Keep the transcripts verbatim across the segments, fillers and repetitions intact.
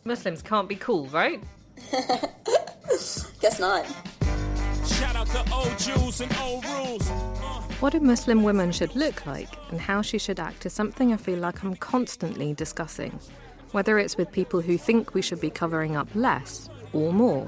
Muslims can't be cool, right? Guess not. Shout out to old Jews and old rules. Uh. What a Muslim woman should look like and how she should act is something I feel like I'm constantly discussing, whether it's with people who think we should be covering up less or more.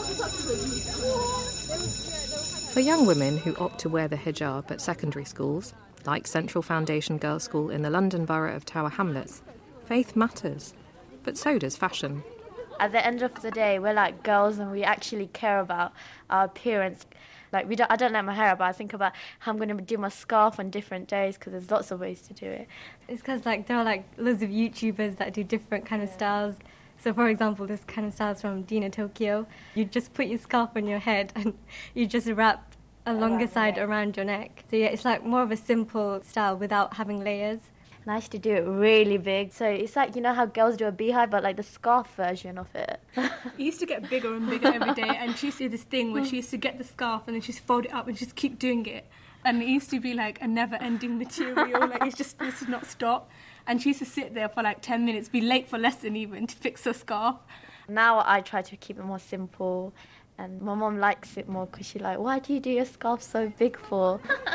For young women who opt to wear the hijab at secondary schools, like Central Foundation Girls' School in the London borough of Tower Hamlets, faith matters, but so does fashion. At the end of the day, we're like girls and we actually care about our appearance. Like we don't, I don't let my hair up, but I think about how I'm going to do my scarf on different days because there's lots of ways to do it. It's because like there are like loads of YouTubers that do different kind of yeah. styles. So, for example, this kind of style's from Dina Tokyo. You just put your scarf on your head and you just wrap a longer side around your neck. So, yeah, it's like more of a simple style without having layers. And I used to do it really big. So it's like, you know how girls do a beehive, but like the scarf version of it. It used to get bigger and bigger every day. And she used to do this thing where she used to get the scarf and then she'd fold it up and just keep doing it. And it used to be like a never-ending material. Like it's just, this does not stop. And she used to sit there for like ten minutes, be late for lesson even, to fix her scarf. Now I try to keep it more simple. And my mum likes it more because she's like, why do you do your scarf so big for?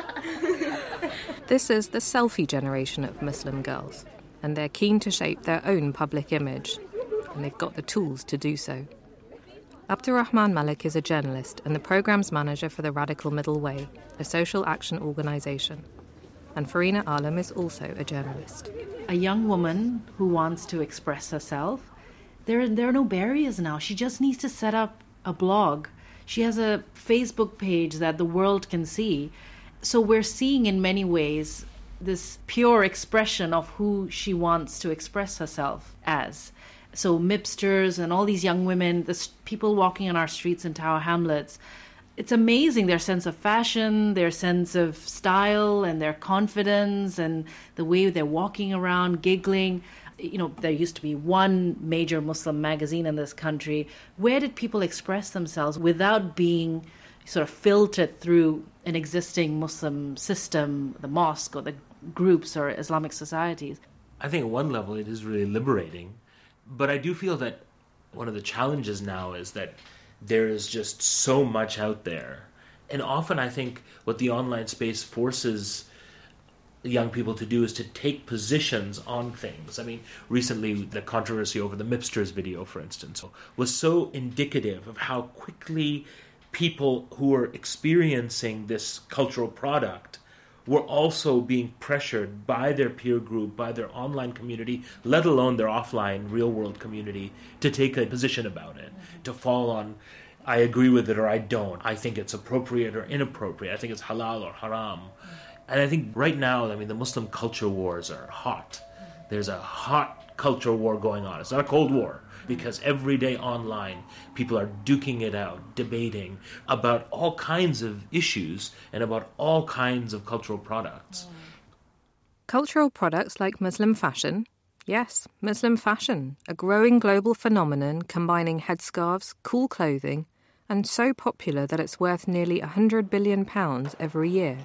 This is the selfie generation of Muslim girls, and they're keen to shape their own public image, and they've got the tools to do so. Abdurrahman Malik is a journalist and the programme's manager for the Radical Middle Way, a social action organisation. And Farina Alam is also a journalist. A young woman who wants to express herself, there, there are no barriers now. She just needs to set up a blog. She has a Facebook page that the world can see. So we're seeing in many ways this pure expression of who she wants to express herself as. So Mipsters and all these young women, the people walking on our streets in Tower Hamlets, it's amazing their sense of fashion, their sense of style and their confidence and the way they're walking around, giggling. You know, there used to be one major Muslim magazine in this country. Where did people express themselves without being sort of filtered through an existing Muslim system, the mosque or the groups or Islamic societies? I think at one level it is really liberating. But I do feel that one of the challenges now is that there is just so much out there. And often I think what the online space forces young people to do is to take positions on things. I mean, recently the controversy over the Mipsters video, for instance, was so indicative of how quickly people who were experiencing this cultural product were also being pressured by their peer group, by their online community, let alone their offline real-world community, to take a position about it, to fall on, I agree with it or I don't. I think it's appropriate or inappropriate. I think it's halal or haram. And I think right now, I mean, the Muslim culture wars are hot. There's a hot culture war going on. It's not a Cold War, because every day online, people are duking it out, debating about all kinds of issues and about all kinds of cultural products. Cultural products like Muslim fashion, yes, Muslim fashion, a growing global phenomenon combining headscarves, cool clothing, and so popular that it's worth nearly one hundred billion pounds every year.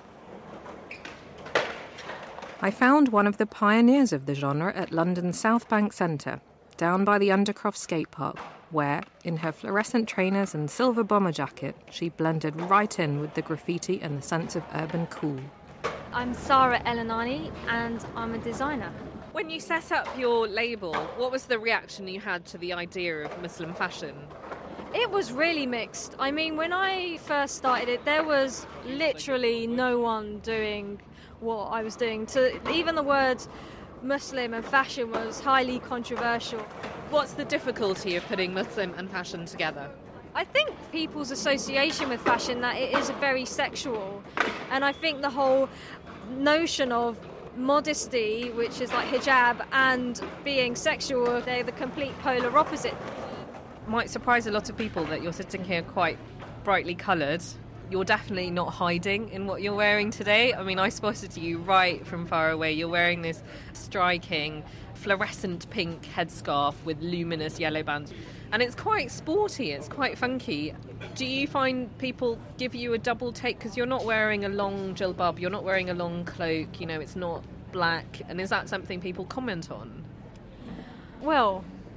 I found one of the pioneers of the genre at London's South Bank Centre, down by the Undercroft skate park, where, in her fluorescent trainers and silver bomber jacket, she blended right in with the graffiti and the sense of urban cool. I'm Sarah Elanani and I'm a designer. When you set up your label, what was the reaction you had to the idea of Muslim fashion? It was really mixed. I mean, when I first started it, there was literally no one doing what I was doing. To even the word Muslim and fashion was highly controversial. What's the difficulty of putting Muslim and fashion together? I think people's association with fashion, that it is very sexual. And I think the whole notion of modesty, which is like hijab, and being sexual, they're the complete polar opposite. Might surprise a lot of people that you're sitting here quite brightly coloured. You're definitely not hiding in what you're wearing today. I mean, I spotted you right from far away. You're wearing this striking fluorescent pink headscarf with luminous yellow bands. And it's quite sporty, it's quite funky. Do you find people give you a double take? Because you're not wearing a long jilbab, you're not wearing a long cloak, you know, it's not black. And is that something people comment on? Well,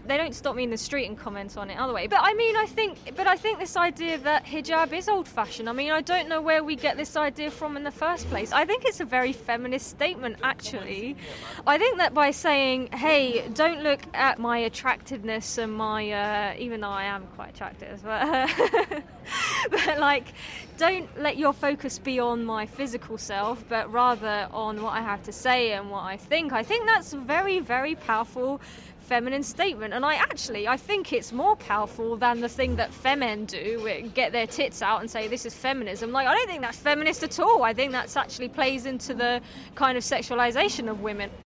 they don't stop me in the street and comment on it other way. But I mean, I think, but I think this idea that hijab is old-fashioned. I mean, I don't know where we get this idea from in the first place. I think it's a very feminist statement, actually. I think that by saying, "Hey, don't look at my attractiveness and my," uh, even though I am quite attractive, but, uh, but like, don't let your focus be on my physical self, but rather on what I have to say and what I think. I think that's a very, very powerful feminine statement, and I actually I think it's more powerful than the thing that femen do, get their tits out and say this is feminism. Like, I don't think that's feminist at all. I think that's actually plays into the kind of sexualization of women.